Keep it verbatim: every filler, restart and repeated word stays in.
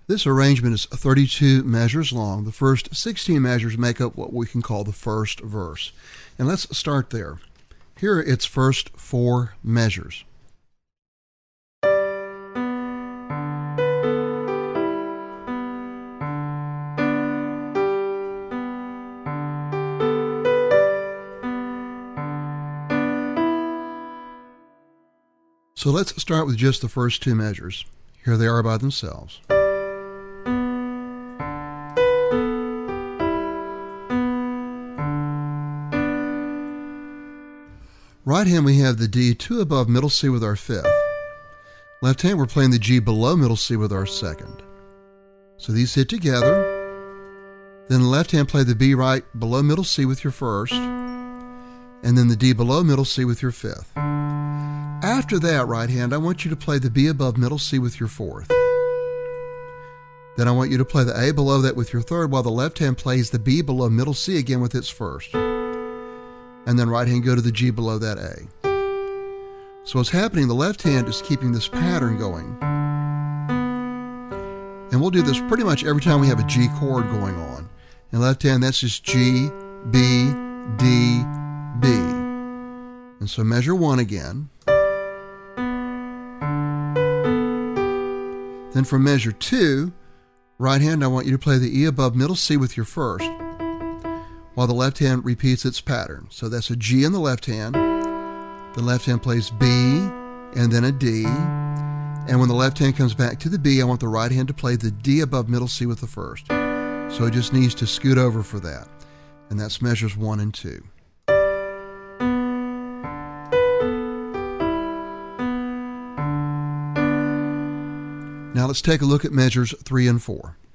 This arrangement is thirty-two measures long. The first sixteen measures make up what we can call the first verse. And let's start there. Here are its first four measures. So let's start with just the first two measures. Here they are by themselves. Right hand we have the D two above middle C with our fifth. Left hand we're playing the G below middle C with our second. So these hit together. Then left hand play the B right below middle C with your first. And then the D below middle C with your fifth. After that, right hand, I want you to play the B above middle C with your fourth. Then I want you to play the A below that with your third, while the left hand plays the B below middle C again with its first. And then right hand go to the G below that A. So what's happening, the left hand is keeping this pattern going. And we'll do this pretty much every time we have a G chord going on. In left hand, that's just G, B, D, B. And so measure one again. Then for measure two, right hand, I want you to play the E above middle C with your first, while the left hand repeats its pattern. So that's a G in the left hand. The left hand plays B and then a D. And when the left hand comes back to the B, I want the right hand to play the D above middle C with the first. So it just needs to scoot over for that. And that's measures one and two. Now let's take a look at measures three and four.